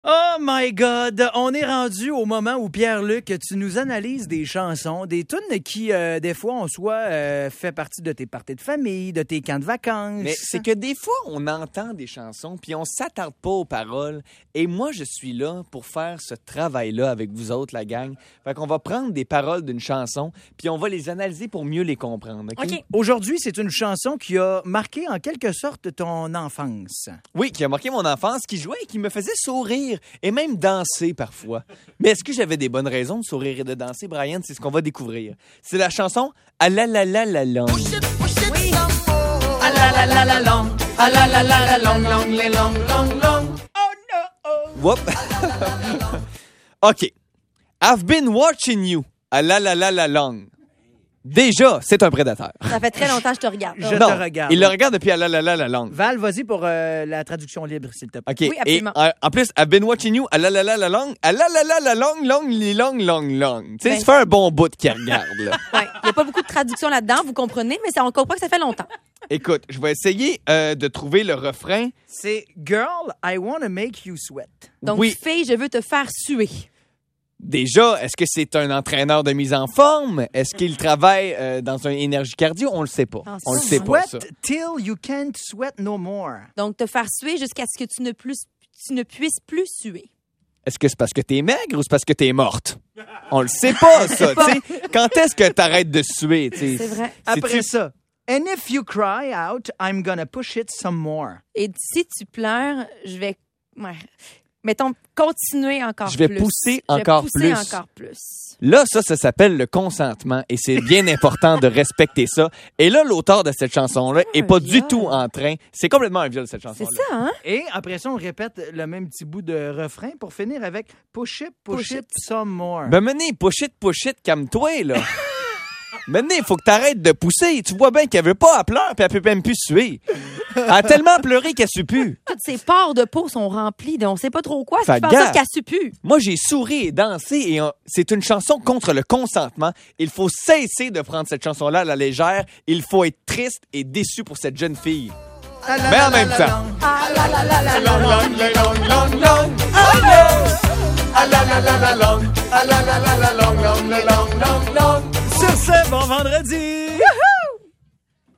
Oh my God! On est rendu au moment où, Pierre-Luc, tu nous analyses des chansons, des tunes qui, des fois, en soi, fait partie de tes parties de famille, de tes camps de vacances. Mais c'est que des fois, on entend des chansons, puis on s'attarde pas aux paroles. Et moi, je suis là pour faire ce travail-là avec vous autres, la gang. Fait qu'on va prendre des paroles d'une chanson, puis on va les analyser pour mieux les comprendre. OK? Aujourd'hui, c'est une chanson qui a marqué en quelque sorte ton enfance. Oui, qui a marqué mon enfance, qui jouait et qui me faisait sourire et même danser parfois. Mais est-ce que j'avais des bonnes raisons de sourire et de danser, Brian? C'est ce qu'on va découvrir. C'est la chanson « Ah la la la la long ». Oui. Ah la la la la long, ah la la la la long, long, les long, long, long. Whoop. OK. I've been watching you. Ah la la la la long. Déjà, c'est un prédateur. Ça fait très longtemps que je te regarde. Je te regarde. Il le regarde depuis ah la la la la long. Val, vas-y pour la traduction libre, s'il te plaît. OK. Oui, absolument. Et en plus, I've been watching you. Ah la la la la long. Ah la la la la long, long, li long, long, long. Tu sais, Ben, ça fait un bon bout qui regarde, là. Ouais. Il n'y a pas beaucoup de traduction là-dedans, vous comprenez, mais on comprend que ça fait longtemps. Écoute, je vais essayer de trouver le refrain. C'est « Girl, I wanna make you sweat ». Donc, Oui. fille, je veux te faire suer. Déjà, est-ce que c'est un entraîneur de mise en forme? Est-ce qu'il travaille dans un énergie cardio? On le sait pas. Ah, On le ça, sait pas, ça. Sweat till you can't sweat no more. Donc, te faire suer jusqu'à ce que tu ne puisses plus suer. Est-ce que c'est parce que t'es maigre ou c'est parce que t'es morte? On le sait pas, ça. Tu sais, quand est-ce que t'arrêtes de suer? Tu sais? C'est vrai. Après ça, « And if you cry out, I'm gonna push it some more ». Et si tu pleures, je vais... Ouais. Mettons, continuer encore plus. Je vais pousser encore plus. encore plus. Là, ça s'appelle le consentement et c'est bien important de respecter ça. Et là, l'auteur de cette chanson-là est pas du tout en train. C'est complètement un viol, cette chanson-là. C'est ça, hein? Et après ça, on répète le même petit bout de refrain pour finir avec « Push it some more ». Ben, menez, push it, calme-toi, là. Maintenant, il faut que t'arrêtes de pousser. Tu vois bien qu'elle veut pas, elle pleure, puis elle peut même plus suer. Elle a tellement pleuré qu'elle sue plus. Toutes ses pores de peau sont remplis de on sait pas trop quoi. Fait C'est pas gars, ça qu'elle sue plus. Moi, j'ai souri et dansé et c'est une chanson contre le consentement. Il faut cesser de prendre cette chanson-là à la légère. Il faut être triste et déçu pour cette jeune fille. Mais en même temps. Ah la la la la long, long, les long, long, long. Oh no. Ah la la la la long, ah la la la la long, long, les long, long, long. Sur ce, bon vendredi!